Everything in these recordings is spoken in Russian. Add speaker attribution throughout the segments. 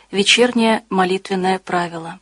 Speaker 1: Вечернее молитвенное правило.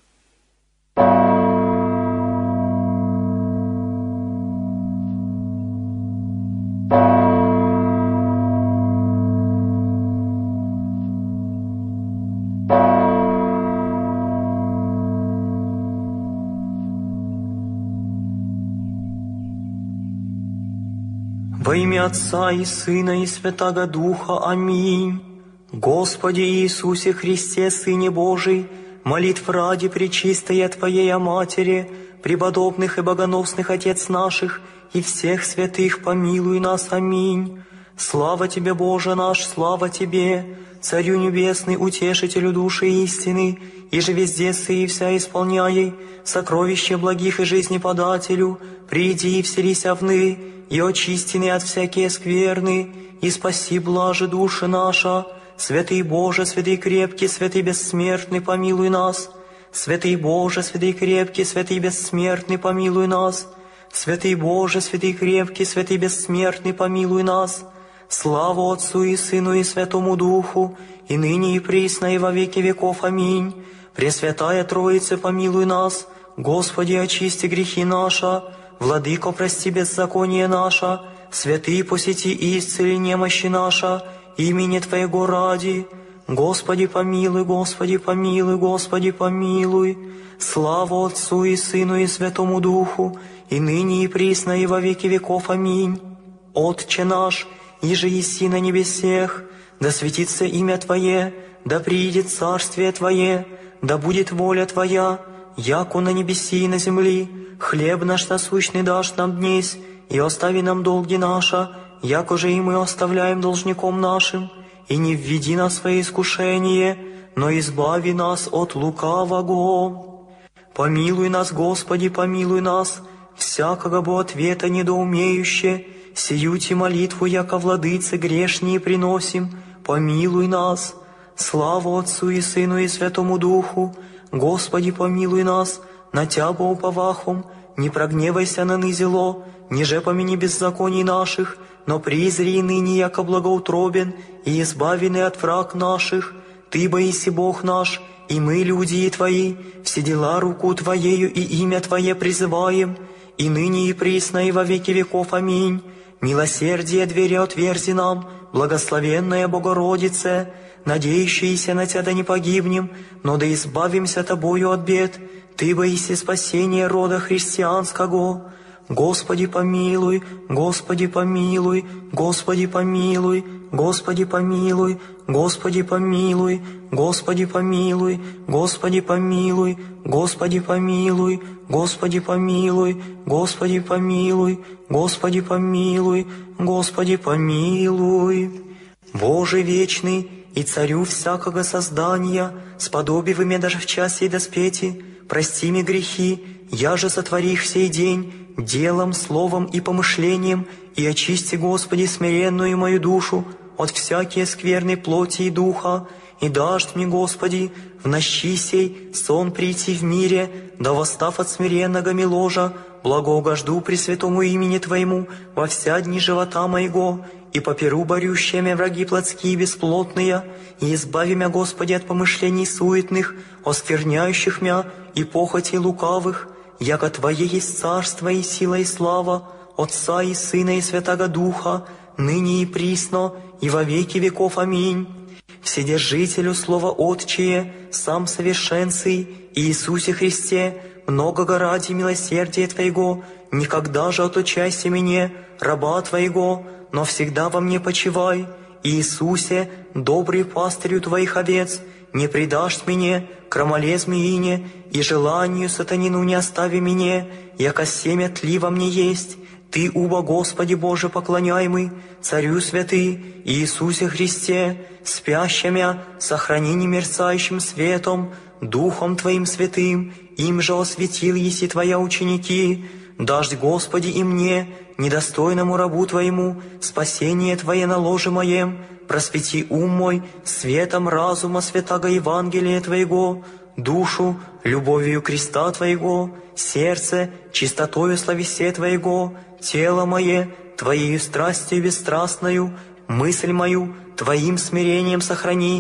Speaker 2: Во имя Отца и Сына и Святаго Духа. Аминь. Господи Иисусе Христе, Сыне Божий, молитв ради Пречистая Твоей Матери, преподобных и богоносных Отец наших и всех святых, помилуй нас. Аминь. Слава Тебе, Боже наш, слава Тебе, Царю Небесный, Утешителю души истины, и же везде сы и вся исполняй, сокровище благих и жизнеподателю, приди и вселися вны, и очистины от всякие скверны, и спаси блаже души наша. Святый Боже, святый крепкий, святый бессмертный, помилуй нас. Святый Боже, святый крепкий, святый бессмертный, помилуй нас. Святый Боже, святый крепкий, святый бессмертный, помилуй нас. Слава Отцу и Сыну и Святому Духу, и ныне и присно и во веки веков. Аминь. Пресвятая Троица, помилуй нас. Господи, очисти грехи наши. Владыко, прости беззаконие наше. Святый, посети и исцели немощи наша, имени Твоего ради. Господи, помилуй, Господи, помилуй, Господи, помилуй. Слава Отцу и Сыну и Святому Духу, и ныне и присно и во веки веков. Аминь. Отче наш, иже еси на небесех, да светится имя Твое, да приидет царствие Твое, да будет воля Твоя, яко на небеси и на земли. Хлеб наш насущный дашь нам днесь, и остави нам долги наши, яко же и мы оставляем должником нашим, и не введи нас в свое искушение, но избави нас от лукавого. Помилуй нас, Господи, помилуй нас, всякого бы ответа недоумеюще, сию-те молитву, яко владыце грешние приносим, помилуй нас. Слава Отцу и Сыну и Святому Духу, Господи, помилуй нас, на Тябо уповахом, не прогневайся на нызело, ниже помяни беззаконий наших, но призри ныне, яко благоутробен, и избавены от враг наших. Ты, боиси Бог наш, и мы, люди Твои, все дела руку Твоею и имя Твое призываем, и ныне и присно и во веки веков. Аминь. Милосердие двери отверзи нам, благословенная Богородице, надеющиеся на Тебя да не погибнем, но да избавимся Тобою от бед. Ты, боиси спасения рода христианского. Господи, помилуй, Господи, помилуй, Господи, помилуй, Господи, помилуй, Господи, помилуй, Господи, помилуй, Господи, помилуй, Господи, помилуй, Господи, помилуй, Господи, помилуй, Господи, помилуй, Господи, помилуй. Боже вечный и Царю всякого создания, сподоби вы мне даже в час сей доспети, прости мне грехи, я же сотвори их в сей день, делом, словом и помышлением, и очисти, Господи, смиренную мою душу от всякие скверной плоти и духа, и дашь мне, Господи, в нощи сей сон прийти в мире, да восстав от смиренного миложа, благоугожду пресвятому имени Твоему во вся дни живота моего, и поперу борющие мя враги плотские и бесплотные, и избави мя, Господи, от помышлений суетных, оскверняющих мя и похотей лукавых, яко Твое есть царство и сила и слава, Отца и Сына и Святаго Духа, ныне и присно, и во веки веков. Аминь. Вседержителю Слова Отчие, сам совершенный, Иисусе Христе, многого ради милосердия Твоего, никогда же отучайся мне, раба Твоего, но всегда во мне почивай. Иисусе, добрый пастырю Твоих овец, не предашь мне, крамоле змеине, и желанию сатанину не остави мне, яко семя тли во мне есть. Ты, уба Господи Боже поклоняемый, Царю святый, Иисусе Христе, спящими, сохрани немерцающим светом, Духом Твоим святым, им же осветил еси Твоя ученики. Дашь, Господи, и мне, недостойному рабу Твоему, спасение Твое на ложе моем, просвети ум мой светом разума святаго Евангелия Твоего, душу любовью креста Твоего, сердце чистотою словесе Твоего, тело мое Твоею страстью бесстрастною, мысль мою Твоим смирением сохрани,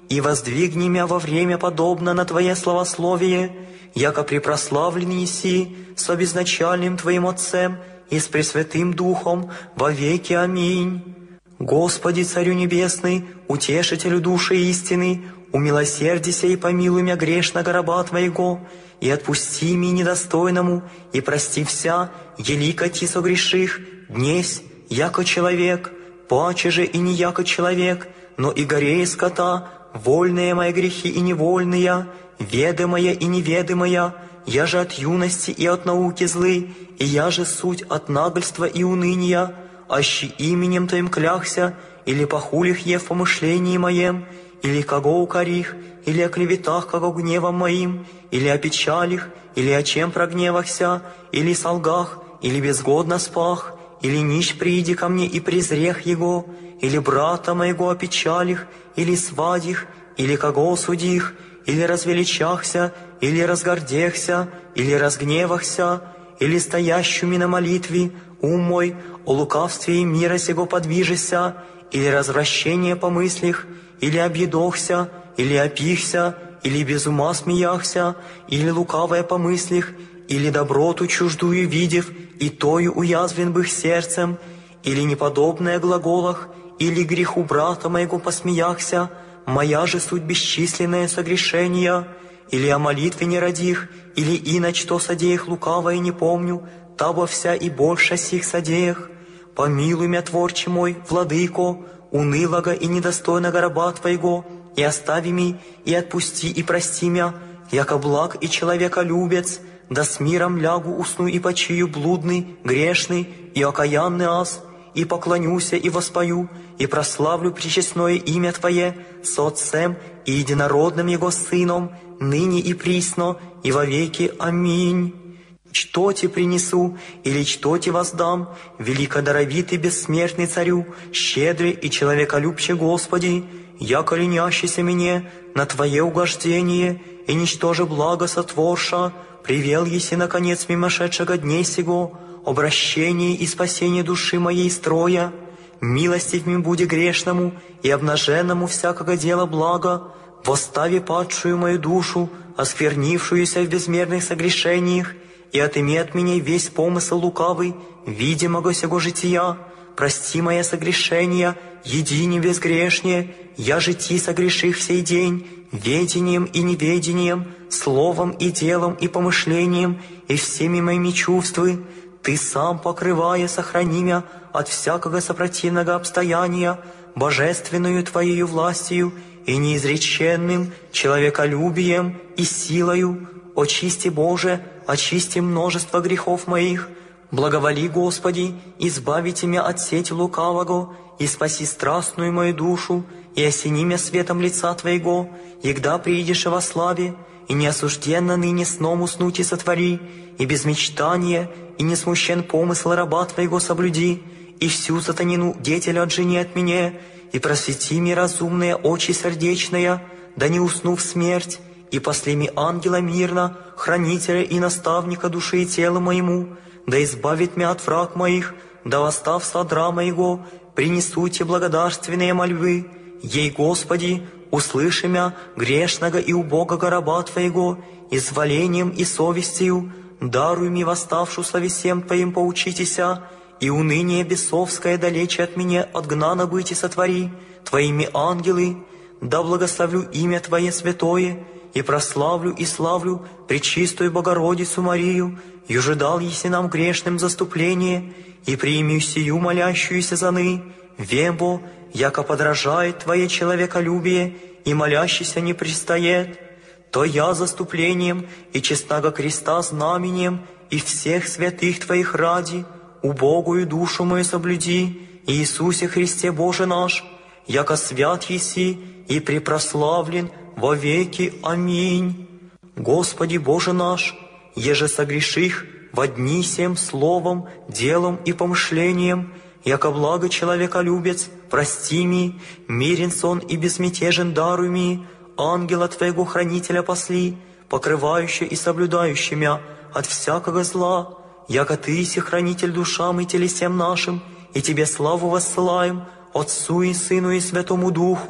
Speaker 2: и воздвигни мя во время подобно на Твое славословие, яко препрославлен еси с обезначальным Твоим Отцем и с Пресвятым Духом во веки. Аминь. Господи, Царю Небесный, Утешителю души истины, умилосердися и помилуй мя грешного раба Твоего, и отпусти ми недостойному, и прости вся, елико Ти согреших, днесь, яко человек, паче же и не яко человек, но и горее скота, вольные мои грехи и невольные, ведомая и неведомая, я же от юности и от науки злы, и я же суть от нагольства и уныния, аще именем Твоим кляхся, или похулих е в помышлении моем, или кого укорих, или о клеветах, кого гневом моим, или о печалях, или о чем прогневахся, или солгах, или безгодно спах, или нищ приди ко мне и презрех его, или брата моего опечалих, или свадих, или кого судих, или развеличахся, или разгордехся, или разгневахся, или стоящими на молитве, ум мой, о лукавстве и мира сего подвижися, или развращение по мыслях, или объедохся, или опихся, или без ума смеяхся, или лукавое по мыслях, или доброту чуждую видев, и тою уязвлен бых сердцем, или неподобное глаголах, или греху брата моего посмеяхся, моя же суть бесчисленное согрешения, или о молитве не родих, или иначе то содеях лукавое не помню, табо вся и больше сих содеях. Помилуй мя, Творче мой, Владыко, унылого и недостойного раба Твоего, и остави ми, и отпусти, и прости мя, яко благ и человеколюбец, да с миром лягу усну и почию блудный, грешный и окаянный аз, и поклонюся и воспою, и прославлю пречестное имя Твое с Отцем и единородным Его Сыном, ныне и присно, и во веки. Аминь. Что Ти принесу, или что Ти воздам, великодаровитый бессмертный Царю, щедрый и человеколюбче Господи, яко ленящийся мне на Твое угождение, и ничтоже благо сотворша, привел еси наконец мимошедшего дней сего, обращение и спасение души моей строя, милостив ми буди грешному и обнаженному всякого дела блага, восстави падшую мою душу, осквернившуюся в безмерных согрешениях, и отыми от меня весь помысл лукавый, видимого сего жития, прости мои согрешения, едине безгрешнее, я же Ти согреших сей день, ведением и неведением, словом и делом и помышлением, и всеми моими чувствами. Ты сам, покрывая, сохрани мя от всякого сопротивного обстояния, божественную Твоею властью и неизреченным человеколюбием и силою. Очисти, Боже, очисти множество грехов моих. Благоволи, Господи, избавите меня от сети лукавого, и спаси страстную мою душу, и осени меня светом лица Твоего, егда приидешь во славе, и неосужденно ныне сном уснуть и сотвори, и без мечтания, и не смущен помысл раба Твоего соблюди, и всю сатанину детеля отжени от меня, и просвети мне разумные очи сердечные, да не усну в смерть, и после ми ангела мирно, хранителя и наставника души и тела моему, да избавит меня от враг моих, да восстав содра моего, принесу Те благодарственные мольбы. Ей, Господи, услыши мя, грешного и убогого раба Твоего, изволением и совестью, даруй ми восставшу словесем Твоим поучитеся, и уныние бесовское далече от меня отгнано быть и сотвори, Твоими ангелы, да благословлю имя Твое святое, и прославлю и славлю Пречистую Богородицу Марию, юже дал еси нам грешным заступление, и прими сию молящуюся заны, вембо, яко подражает Твое человеколюбие, и молящийся не пристает, то я заступлением и честного креста знамением и всех святых Твоих ради, убогую душу мою соблюди, Иисусе Христе Боже наш, яко свят еси и препрославлен во веки. Аминь. Господи Боже наш, еже согреших во дни сем словом, делом и помышлением, яко благо человеколюбец, прости ми, мирен сон и безмятежен даруй ми, ангела Твоего хранителя посли, покрывающий и соблюдающий мя от всякого зла, яко Ты си хранитель душам и телесем нашим, и Тебе славу воссылаем, Отцу и Сыну и Святому Духу,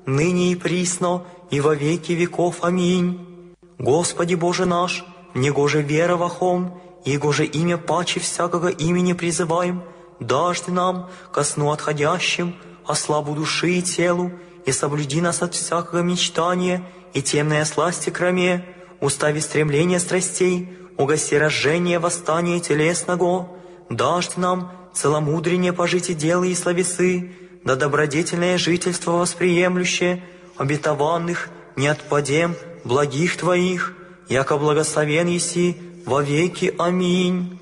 Speaker 2: ныне и присно, и во веки веков. Аминь. Господи Боже наш, негоже вера вахом, и гоже имя паче всякого имени призываем, дашь ты нам ко сну отходящим, о славу души и телу, и соблюди нас от всякого мечтания и темной сласти кроме, устави стремления страстей, угаси разжение восстания телесного, дашь ты нам целомудрение пожить и дела и словесы, да добродетельное жительство восприемлющее, обетованных не отпадем благих Твоих, яко благословен еси во веки. Аминь.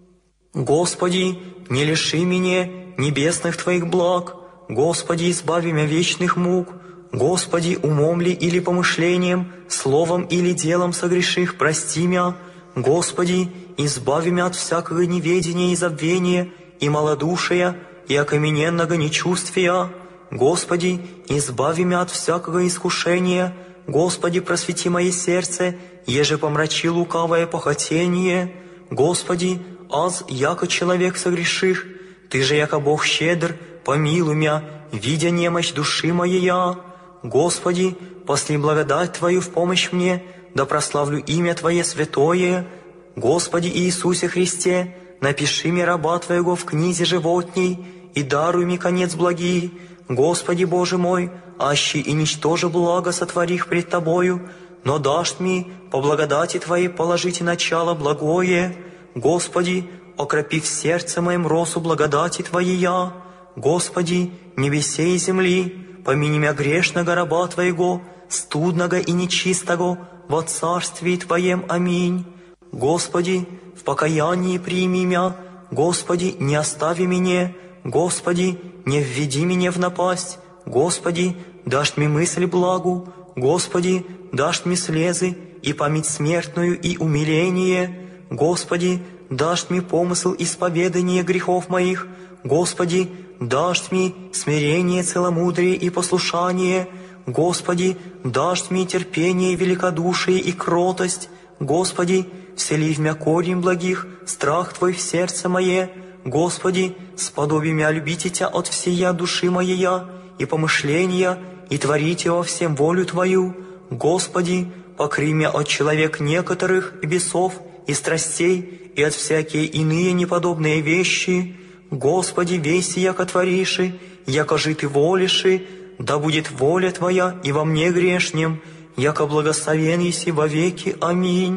Speaker 2: Господи, не лиши меня небесных Твоих благ, Господи, избави меня вечных мук, Господи, умом ли или помышлением, словом или делом согреших, прости меня, Господи, избави меня от всякого неведения и забвения, и малодушия, и окамененного нечувствия, Господи, избави меня от всякого искушения, Господи, просвети мое сердце, еже помрачи лукавое похотение, Господи, аз, яко человек согреших, Ты же, яко Бог щедр, помилуй меня, видя немощь души моей. Господи, посли благодать Твою в помощь мне, да прославлю имя Твое святое. Господи Иисусе Христе, напиши мне раба Твоего в книзе животней, и даруй мне конец благий. Господи Боже мой, аще и ничтоже благо сотворих пред Тобою, но дашь мне по благодати Твоей положите начало благое. Господи, окропи в сердце моем росу благодати Твоей. Господи, небесей и земли, помяни меня грешного раба Твоего, студного и нечистого, во царстве Твоем. Аминь. Господи, в покаянии прими меня, Господи, не остави меня, Господи, не введи меня в напасть, Господи, дашь мне мысль благу, Господи, дашь мне слезы и память смертную и умиление, Господи, дашь мне помысл исповедания грехов моих, Господи, дашь мне смирение, целомудрие и послушание, Господи, дашь мне терпение, великодушие и кротость, Господи, всели в мя корень благих, страх Твой в сердце мое, Господи, сподоби мя любите Тя от всея души моея и помышления, и творите во всем волю Твою, Господи, покрый мя от человек некоторых и бесов, и страстей, и от всякие иные неподобные вещи, Господи, веси, яко твориши, яко же Ты волиши, да будет воля Твоя и во мне грешнем, яко благословен еси во веки. Аминь.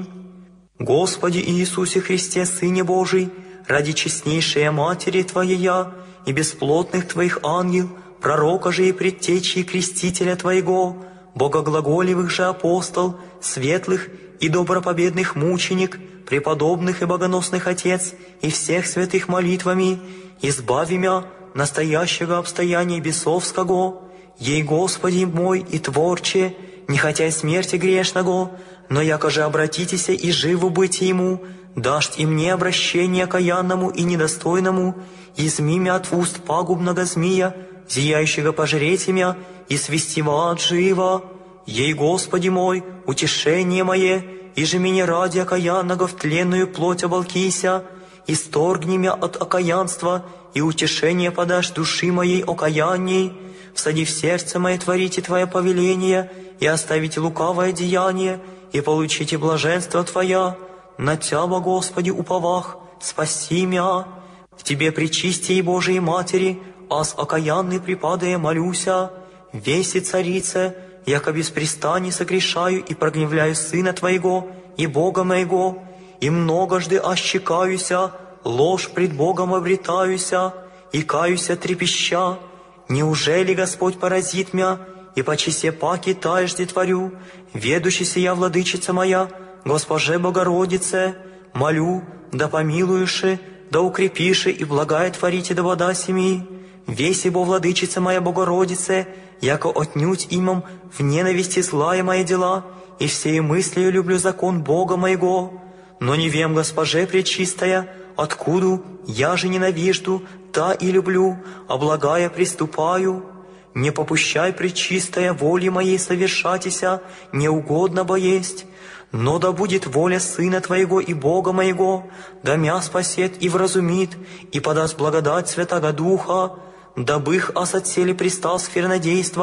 Speaker 2: Господи Иисусе Христе, Сыне Божий, ради честнейшей Матери Твоея и бесплотных Твоих ангел, пророка же и предтечи и крестителя Твоего, богоглаголевых же апостол, светлых и добропобедных мученик, преподобных и богоносных Отец и всех святых молитвами, избави мя настоящего обстояния бесовского, ей, Господи мой и Творче, не хотя и смерти грешного, но яко же обратитеся и живу быть Ему, дашь и мне обращение окаянному и недостойному, изми мя от уст пагубного змея, зияющего пожреть мя, и свести в ад живо. Ей, Господи мой, утешение мое, и же меня ради окаянного в тленную плоть оболкися, исторгни мя от окаянства, и утешение подашь души моей окаянней, всади в сердце мое творите Твое повеление, и оставите лукавое деяние, и получите блаженство Твоя. На Тебя, Господи, уповах, спаси мя. В Тебе, пречистей Божией Матери, аз окаянный припадая молюся, веси царице, яко беспрестанно согрешаю и прогневляю Сына Твоего и Бога моего, и многожды ощекаюся, ложь пред Богом обретаюся, и каюся трепеща. Неужели Господь поразит мя, и по чесе паки тайжде творю, ведущийся я, владычица моя, Госпоже Богородице, молю, да помилуеши, да укрепиши и благая творите да вода семи. Веси бо, владычица моя Богородице, яко отнюдь имам в ненависти злая мои дела, и всею мыслью люблю закон Бога моего. Но не вем, Госпоже пречистая, откуда я же ненавижду, та и люблю, а благая приступаю. Не попущай, пречистая, воли моей совершатися, неугодно бо есть. Но да будет воля Сына Твоего и Бога моего, да мя спасет и вразумит, и подаст благодать Святаго Духа, дабы их ас от сели пристал сквернодейства,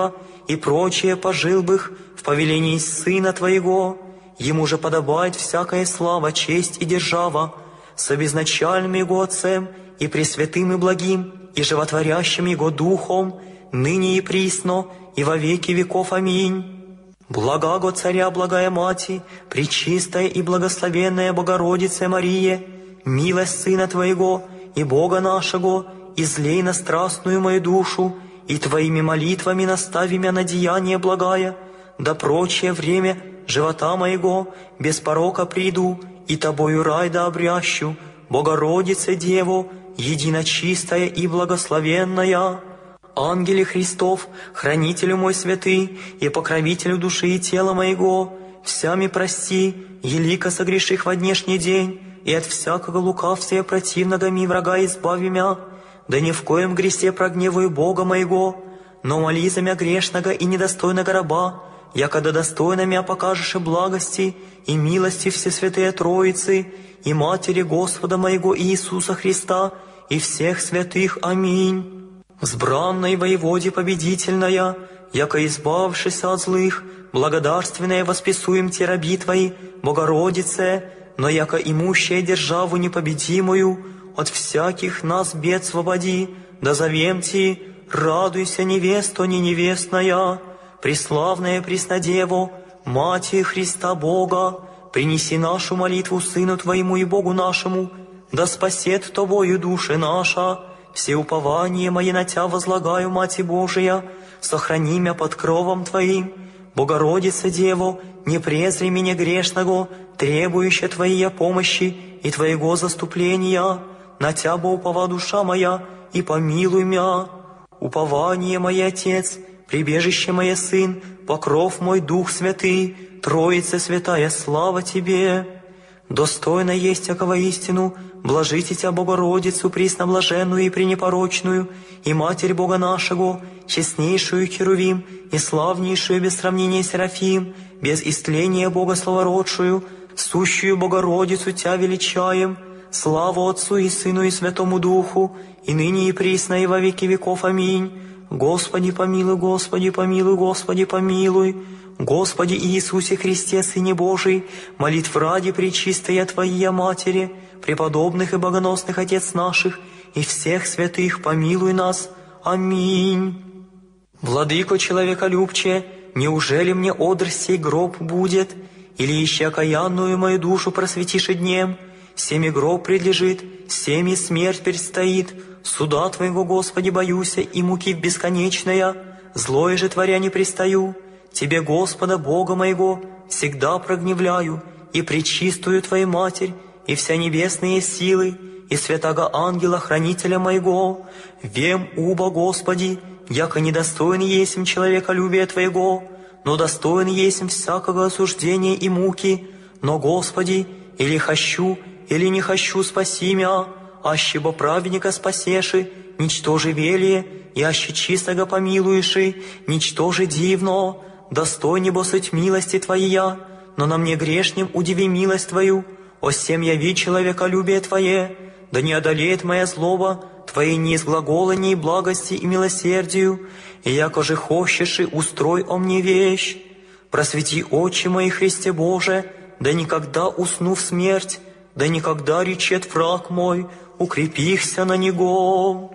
Speaker 2: и прочее пожил бы их в повелении Сына Твоего. Ему же подобает всякая слава, честь и держава, с обезначальным Его Отцем и пресвятым и благим, и животворящим Его Духом, ныне и присно, и во веки веков. Аминь. Благаго Царя, благая Мати, пречистая и благословенная Богородица Мария, милость Сына Твоего и Бога нашего, излей на страстную мою душу, и Твоими молитвами настави меня на деяние благая, да прочее время живота моего без порока приду, и Тобою рай да обрящу, Богородице Деву, единочистая и благословенная. Ангеле Христов, хранителю мой святый и покровителю души и тела моего, всями прости, елико согреших во днешний день, и от всякого лукавствия противного ми врага избави мя, да ни в коем грехе прогневаю Бога моего, но моли за мя грешного и недостойного раба, якогда достойно мя покажешь и благости и милости Всесвятые Троицы и Матери Господа моего Иисуса Христа и всех святых. Аминь. Взбранной воеводе победительная, яко избавшись от злых, благодарственное восписуем те раби Твои, Богородице, но яко имущая державу непобедимую, от всяких нас бед свободи, да зовем Ти, радуйся, невесто не невестная, преславная Преснодево, Мати Христа Бога, принеси нашу молитву Сыну Твоему и Богу нашему, да спасет Тобою души наша. Все упование мои на Тя возлагаю, Мати Божия, сохрани мя под кровом Твоим. Богородица Дево, не презри меня грешного, требующая Твоей помощи и Твоего заступления. На Тя бо упова душа моя, и помилуй мя. Упование мое, Отец, прибежище мое, Сын, покров мой, Дух Святый, Троица Святая, слава Тебе. Достойно есть якого истину, блажите Тя Богородицу, пресноблаженную и пренепорочную, и Матерь Бога нашего, честнейшую Херувим, и славнейшую без сравнения Серафим, без истления Бога словородшую, сущую Богородицу Тя величаем, славу Отцу и Сыну и Святому Духу, и ныне и присно и во веки веков. Аминь. Господи помилуй, Господи помилуй, Господи помилуй. Господи Иисусе Христе, Сыне Божий, молитв ради пречистая Твоя Матери, преподобных и богоносных Отец наших, и всех святых помилуй нас. Аминь. Владыко человеколюбче, неужели мне одр сей гроб будет, или еще окаянную мою душу просветишь и днем? Семи гроб предлежит, семи смерть предстоит, суда Твоего, Господи, боюся, и муки бесконечная, злое же творя не пристаю. Тебе, Господа, Бога моего, всегда прогневляю, и пречистую Твою Матерь, и вся небесные силы, и святаго ангела, хранителя моего. Вем уба, Господи, яко недостоин есмь человеколюбия Твоего, но достоин есмь всякого осуждения и муки. Но, Господи, или хочу, или не хочу, спаси мя, аще бо праведника спасеши, ничтоже велие, и аще чистого помилуеши, ничтоже дивно. Достойне бо суть милости Твоя, но на мне грешнем удиви милость Твою, о сем яви человеколюбие Твое, да не одолеет моя злоба Твоей неизглаголанней благости и милосердию, и яко же хочешь и устрой о мне вещь. Просвети очи мои, Христе Боже, да никогда усну в смерть, да никогда речет враг мой, укрепихся на него.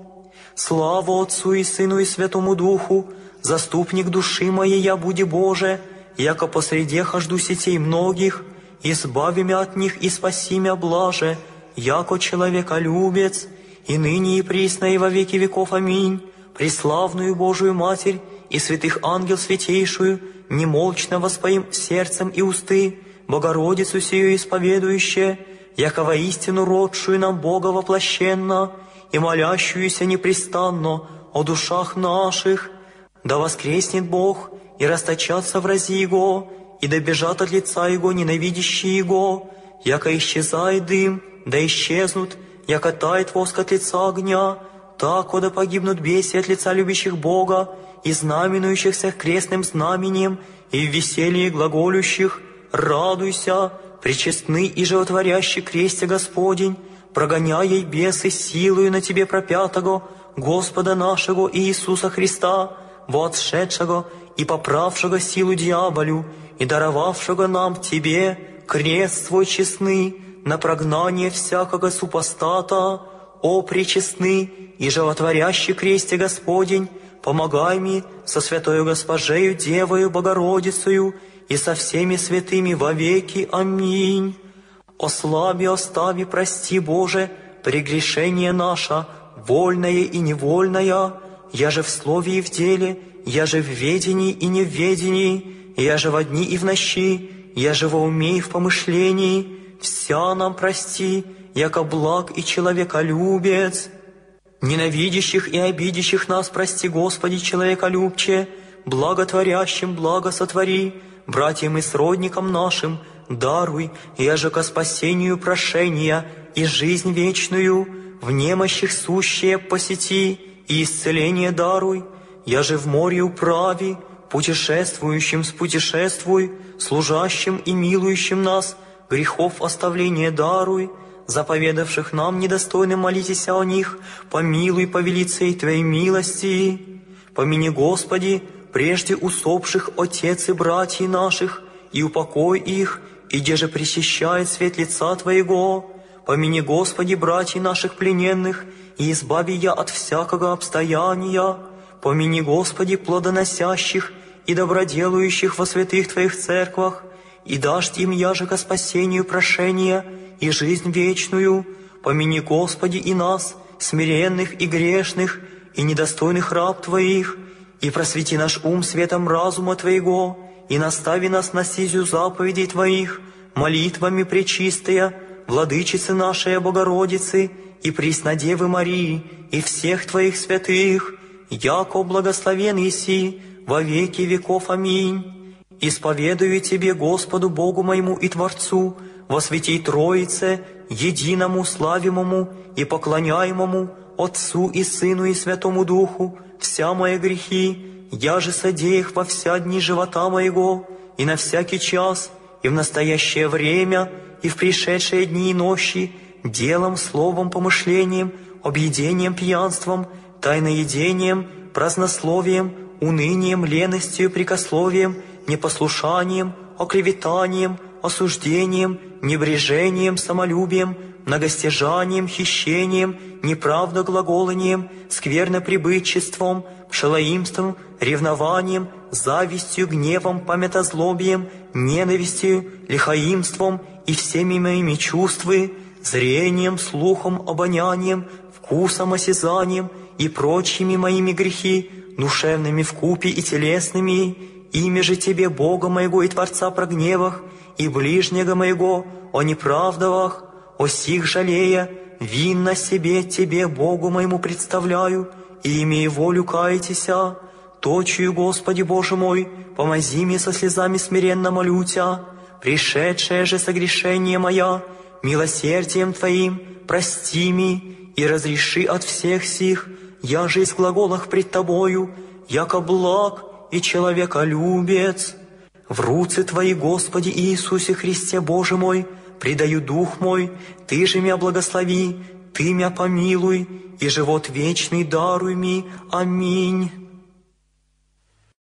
Speaker 2: Слава Отцу и Сыну и Святому Духу, заступник души моей, я буди Боже, яко посреди хожду сетей многих, избави мя от них и спаси мя блаже, яко человеколюбец, и ныне и присно и во веки веков. Аминь. Преславную Божию Матерь и святых ангел святейшую, немолчно воспоим сердцем и усты, Богородицу сию исповедующее, яко воистину родшую нам Бога воплощенно, и молящуюся непрестанно о душах наших. Да воскреснет Бог, и расточатся врази Его, и добежат от лица Его ненавидящие Его, яко исчезает дым, да исчезнут, яко тает воск от лица огня, так, да погибнут беси от лица любящих Бога, и знаменующихся крестным знамением, и в веселье глаголющих. Радуйся, пречестный и животворящий кресте Господень, прогоняя ей бесы силою на Тебе пропятого, Господа нашего Иисуса Христа, воотшедшего и поправшего силу дьяволю, и даровавшего нам Тебе крест свой честный на прогнание всякого супостата, о пречестный и животворящий кресте Господень, помогай мне со святою Госпожею Девою Богородицею и со всеми святыми вовеки. Аминь. Ослаби, остави, прости, Боже, прегрешение наше, вольное и невольное, я же в слове и в деле, я же в ведении и не в ведении, я же во дни и в ночи, я же во уме и в помышлении, вся нам прости, яко благ и человеколюбец. Ненавидящих и обидящих нас прости, Господи, человеколюбче, благотворящим благо сотвори, братьям и сродникам нашим даруй, я же ко спасению прошения и жизнь вечную, в немощих сущее посети и исцеление даруй, я же в море управи, путешествующим спутешествуй, служащим и милующим нас, грехов оставление даруй, заповедавших нам недостойным молитесь о них, помилуй по велицей Твоей милости. Помяни, Господи, прежде усопших отец и братьев наших, и упокой их, и где же пресещает свет лица Твоего. Помяни, Господи, братьев наших плененных, и избави я от всякого обстояния. Помяни, Господи, плодоносящих и доброделающих во святых Твоих церквах, и дашь им яже ко спасению прошения и жизнь вечную. Помяни, Господи, и нас, смиренных и грешных, и недостойных раб Твоих, и просвети наш ум светом разума Твоего, и настави нас на стезю заповедей Твоих, молитвами пречистая, Владычицы нашей Богородицы, и Преснодевы Марии, и всех Твоих святых, яко благословен еси во веки веков. Аминь. Исповедую Тебе, Господу Богу моему и Творцу, во святей Троице, единому славимому и поклоняемому Отцу и Сыну и Святому Духу, вся мои грехи, я же содеях во вся дни живота моего, и на всякий час, и в настоящее время, и в пришедшие дни и ночи, делом, словом, помышлением, объедением, пьянством, тайноедением, празднословием, унынием, леностью, прикословием, непослушанием, оклеветанием, осуждением, небрежением, самолюбием, многостяжанием, хищением, неправдоглаголанием, скверноприбытчеством, пшелоимством, ревнованием, завистью, гневом, памятозлобием, ненавистью, лихоимством и всеми моими чувствами, зрением, слухом, обонянием, вкусом, осязанием и прочими моими грехи, душевными вкупе и телесными, ими же Тебе, Бога моего и Творца, прогневах, и ближнего моего о неправдах, о сих жалея, винно себе Тебе, Богу моему, представляю, и имея волю каетеся, точию, Господи Боже мой, помози мне со слезами смиренно молю Тя, пришедшее же согрешение моя, милосердием Твоим прости ми и разреши от всех сих, я же из глаголах пред Тобою, яко благ и человеколюбец. В руцы Твои, Господи Иисусе Христе, Боже мой, предаю дух мой, Ты же меня благослови, Ты меня помилуй, и живот вечный даруй ми. Аминь.